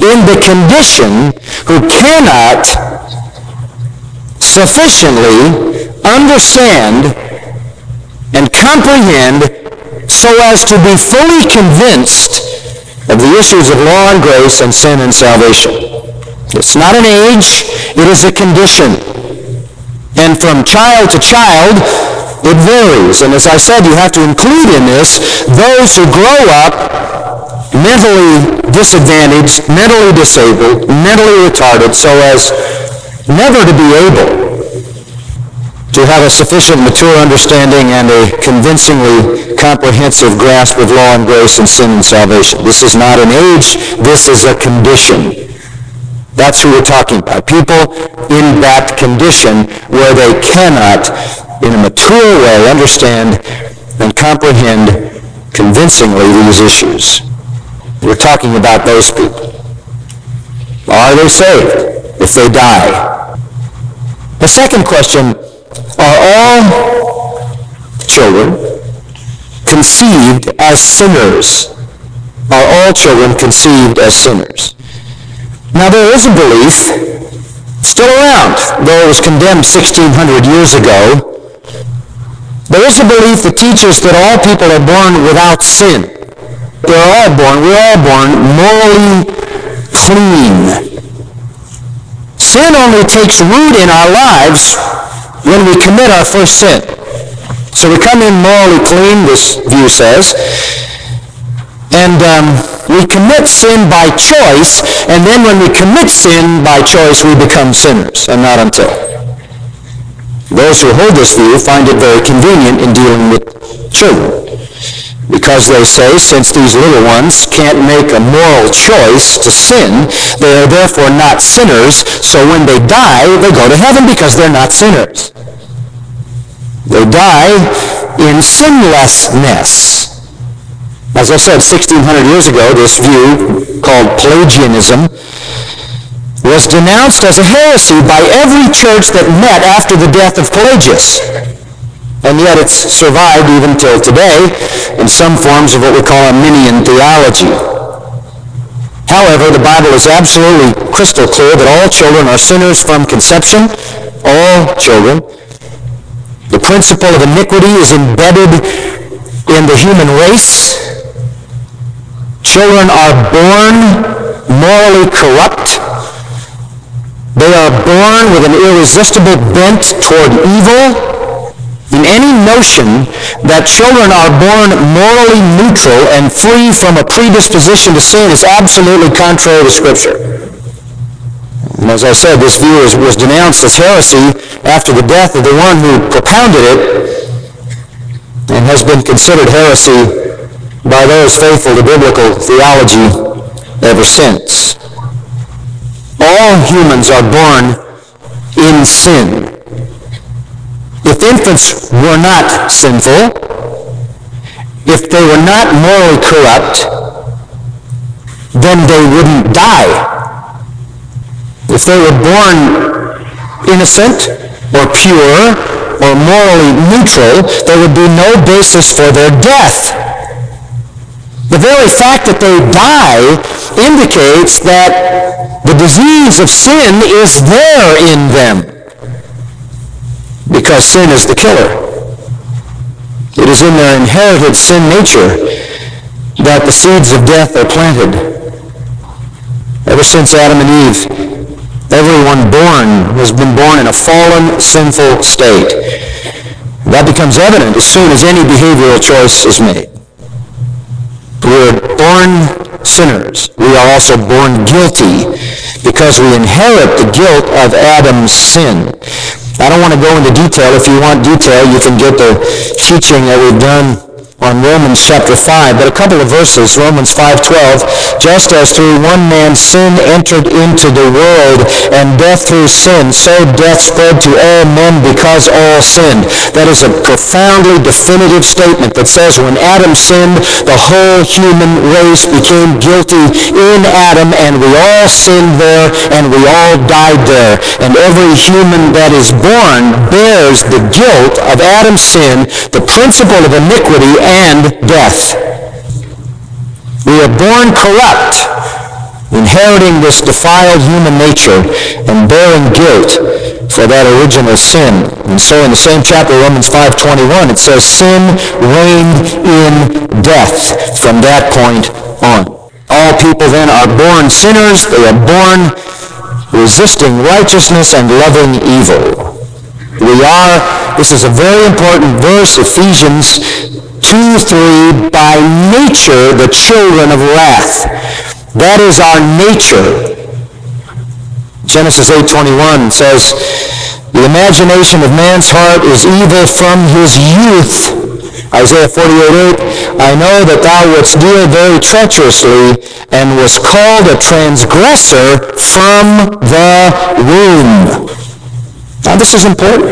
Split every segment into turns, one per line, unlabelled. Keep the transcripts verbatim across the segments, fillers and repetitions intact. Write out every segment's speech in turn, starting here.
in the condition who cannot sufficiently understand and comprehend so as to be fully convinced of the issues of law and grace and sin and salvation. It's not an age, it is a condition. And from child to child, it varies. And as I said, you have to include in this those who grow up mentally disadvantaged, mentally disabled, mentally retarded, so as never to be able to have a sufficient mature understanding and a convincingly comprehensive grasp of law and grace and sin and salvation. This is not an age, this is a condition. That's who we're talking about. People in that condition where they cannot, in a mature way, understand and comprehend convincingly these issues. We're talking about those people. Are they saved if they die? The second question, are all children conceived as sinners? Are all children conceived as sinners? Now there is a belief, still around, though it was condemned sixteen hundred years ago, there is a belief that teaches that all people are born without sin. They're all born, we're all born morally clean. Sin only takes root in our lives when we commit our first sin. So we come in morally clean, this view says, and um, we commit sin by choice, and then when we commit sin by choice, we become sinners, and not until. Those who hold this view find it very convenient in dealing with children, because they say, since these little ones can't make a moral choice to sin, they are therefore not sinners, so when they die, they go to heaven because they're not sinners. They die in sinlessness. As I said, sixteen hundred years ago, this view, called Pelagianism, was denounced as a heresy by every church that met after the death of Pelagius. And yet it's survived even till today in some forms of what we call Arminian theology. However, the Bible is absolutely crystal clear that all children are sinners from conception, all children. The principle of iniquity is embedded in the human race. Children are born morally corrupt. They are born with an irresistible bent toward evil. And any notion that children are born morally neutral and free from a predisposition to sin is absolutely contrary to Scripture. And as I said, this view is, was denounced as heresy after the death of the one who propounded it, and has been considered heresy by those faithful to biblical theology ever since. All humans are born in sin. If infants were not sinful, if they were not morally corrupt, then they wouldn't die. If they were born innocent or pure or morally neutral, there would be no basis for their death. The very fact that they die indicates that the disease of sin is there in them, because sin is the killer. It is in their inherited sin nature that the seeds of death are planted. Ever since Adam and Eve, everyone born has been born in a fallen, sinful state. That becomes evident as soon as any behavioral choice is made. We are born sinners. We are also born guilty because we inherit the guilt of Adam's sin. I don't want to go into detail. If you want detail, you can get the teaching that we've done on Romans chapter five, but a couple of verses, Romans five twelve, just as through one man sin entered into the world, and death through sin, so death spread to all men because all sinned. That is a profoundly definitive statement that says when Adam sinned, the whole human race became guilty in Adam, and we all sinned there, and we all died there. And every human that is born bears the guilt of Adam's sin, the principle of iniquity, and death. We are born corrupt. inheriting this defiled human nature and bearing guilt for that original sin. And so in the same chapter, Romans five twenty-one, it says, sin reigned in death from that point on. All people then are born sinners. They are born resisting righteousness and loving evil. We are, this is a very important verse, Ephesians two three, by nature the children of wrath. That is our nature. Genesis eight twenty-one says, the imagination of man's heart is evil from his youth. Isaiah forty-eight eight, I know that thou wouldst deal very treacherously and was called a transgressor from the womb. Now this is important.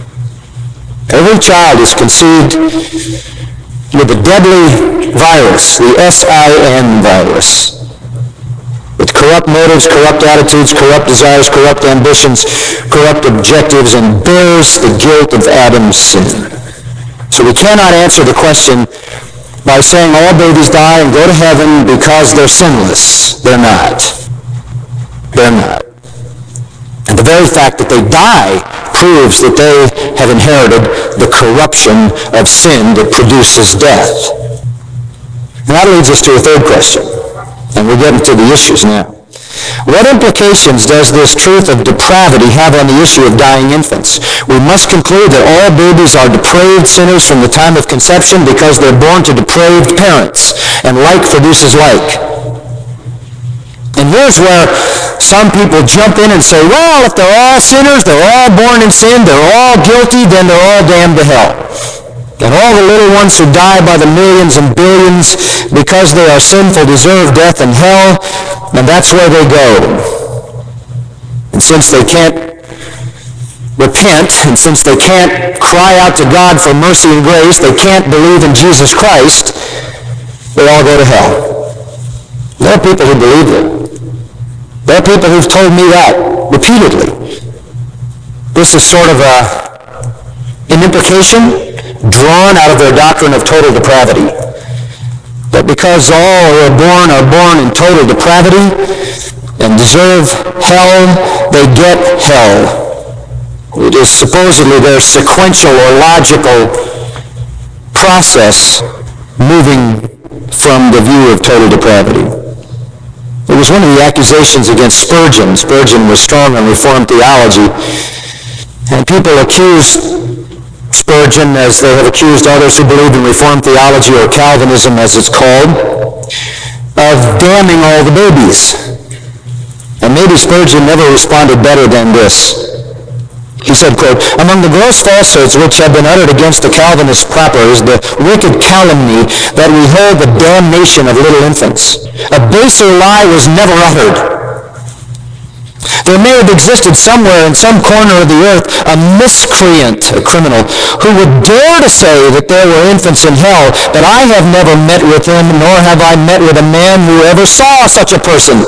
Every child is conceived with a deadly virus, the S I N virus. With corrupt motives, corrupt attitudes, corrupt desires, corrupt ambitions, corrupt objectives, and bears the guilt of Adam's sin. So we cannot answer the question by saying all babies die and go to heaven because they're sinless. They're not. They're not. And the very fact that they die proves that they have inherited the corruption of sin that produces death. And that leads us to a third question. And we're getting to the issues now. What implications does this truth of depravity have on the issue of dying infants? We must conclude that all babies are depraved sinners from the time of conception because they're born to depraved parents, and like produces like. And here's where some people jump in and say, well, if they're all sinners, they're all born in sin, they're all guilty, then they're all damned to hell. And all the little ones who die by the millions and billions because they are sinful deserve death and hell, and that's where they go. And since they can't repent, and since they can't cry out to God for mercy and grace, they can't believe in Jesus Christ, they all go to hell. There are people who believe that. There are people who've told me that repeatedly. This is sort of a, an implication drawn out of their doctrine of total depravity. That because all who are born are born in total depravity and deserve hell, they get hell. It is supposedly their sequential or logical process moving from the view of total depravity. It was one of the accusations against Spurgeon. Spurgeon was strong on Reformed theology, and people accused Spurgeon, as they have accused others who believe in Reformed theology, or Calvinism as it's called, of damning all the babies. And maybe Spurgeon never responded better than this. He said, quote, among the gross falsehoods which have been uttered against the Calvinist proper is the wicked calumny that we hold the damnation of little infants. A baser lie was never uttered. There may have existed somewhere in some corner of the earth a miscreant, a criminal, who would dare to say that there were infants in hell, but I have never met with him, nor have I met with a man who ever saw such a person.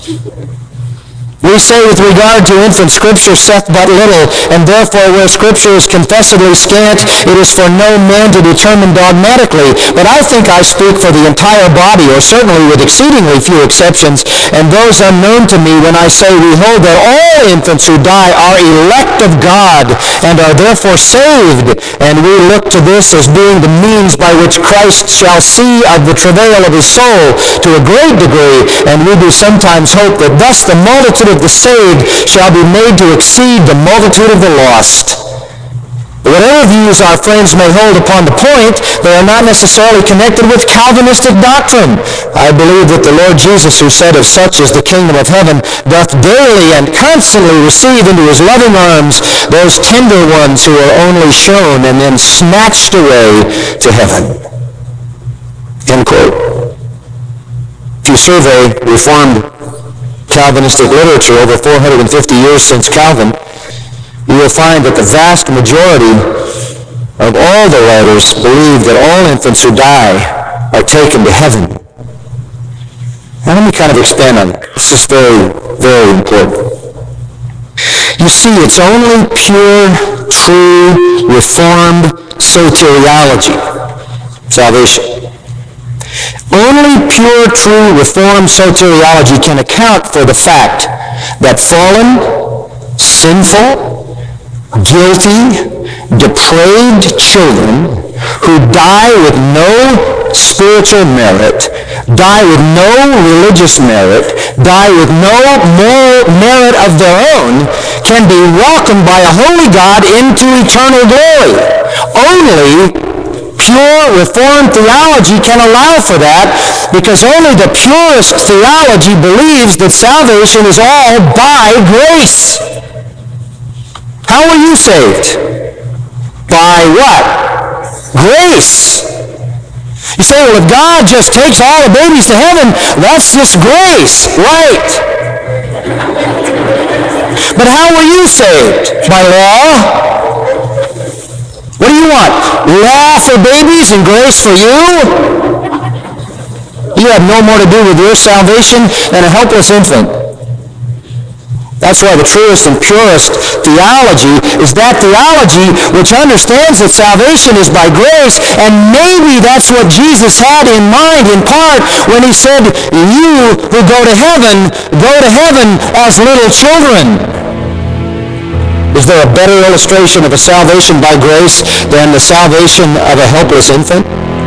We say with regard to infant, Scripture saith but little, and therefore where Scripture is confessedly scant, it is for no man to determine dogmatically. But I think I speak for the entire body, or certainly with exceedingly few exceptions, and those unknown to me, when I say we hold that all infants who die are elect of God, and are therefore saved, and we look to this as being the means by which Christ shall see of the travail of his soul to a great degree, and we do sometimes hope that thus the multitude of the saved shall be made to exceed the multitude of the lost. Whatever views our friends may hold upon the point, they are not necessarily connected with Calvinistic doctrine. I believe that the Lord Jesus, who said of such is the kingdom of heaven, doth daily and constantly receive into his loving arms those tender ones who are only shown and then snatched away to heaven. End quote. If you survey Reformed Calvinistic literature over four hundred fifty years since Calvin, you will find that the vast majority of all the writers believe that all infants who die are taken to heaven. Now let me kind of expand on that. This is very, very important. You see, it's only pure, true, Reformed soteriology, salvation. Only pure, true, reformed soteriology can account for the fact that fallen, sinful, guilty, depraved children who die with no spiritual merit, die with no religious merit, die with no moral merit of their own, can be welcomed by a holy God into eternal glory. Only pure Reformed theology can allow for that, because only the purest theology believes that salvation is all by grace. How were you saved? By what? Grace. You say, well, if God just takes all the babies to heaven, that's just grace. Right. But how were you saved? By law? What do you want? Law for babies and grace for you? You have no more to do with your salvation than a helpless infant. That's why the truest and purest theology is that theology which understands that salvation is by grace, and maybe that's what Jesus had in mind in part when he said, you who go to heaven, go to heaven as little children. Is there a better illustration of a salvation by grace than the salvation of a helpless infant?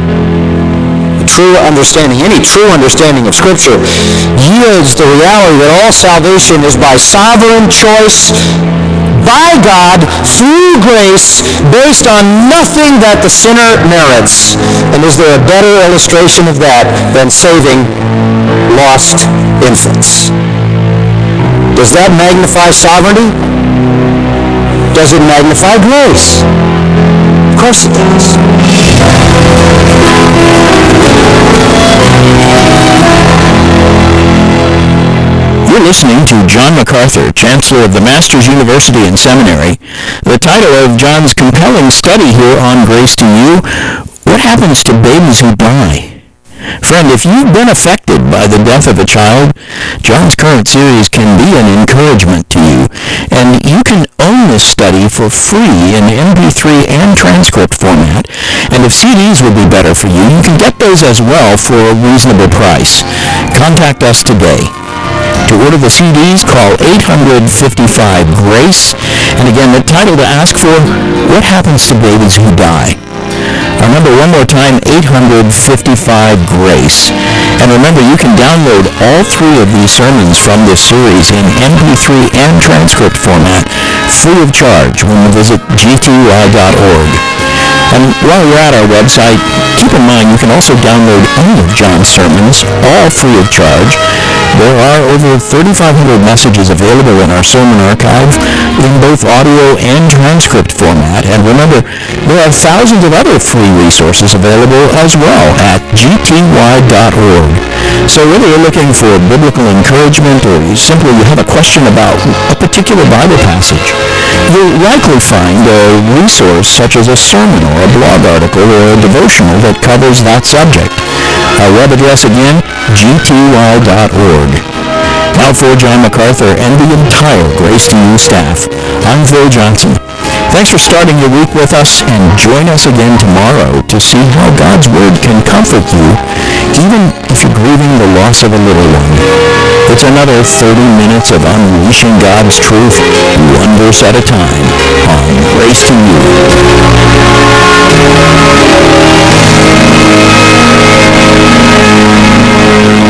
True understanding, any true understanding of Scripture yields the reality that all salvation is by sovereign choice by God through grace based on nothing that the sinner merits. And is there a better illustration of that than saving lost infants? Does that magnify sovereignty? Does it magnify grace? Of course it does.
You're listening to John MacArthur, Chancellor of the Masters University and Seminary. The title of John's compelling study here on Grace to You, What Happens to Babies Who Die? Friend, if you've been affected by the death of a child, John's current series can be an encouragement to you. And you can own this study for free in M P three and transcript format. And if C Ds would be better for you, you can get those as well for a reasonable price. Contact us today. To order the C Ds, call eight hundred, fifty-five, GRACE. And again, the title to ask for, What Happens to Babies Who Die? Remember, one more time, eight hundred, fifty-five, GRACE. And remember, you can download all three of these sermons from this series in M P three and transcript format free of charge when you visit G T Y dot org. And while you're at our website, keep in mind you can also download any of John's sermons, all free of charge. There are over thirty-five hundred messages available in our sermon archive in both audio and transcript format. And remember, there are thousands of other free resources available as well at G T Y dot org. So whether you're looking for biblical encouragement or you simply have a question about a particular Bible passage, you'll likely find a resource such as a sermon or a blog article or a devotional that covers that subject. Our web address again, G T Y dot org. Now for John MacArthur and the entire Grace to You staff, I'm Phil Johnson. Thanks for starting your week with us, and join us again tomorrow to see how God's Word can comfort you, even if you're grieving the loss of a little one. It's another thirty minutes of unleashing God's truth, one verse at a time, on Grace to You.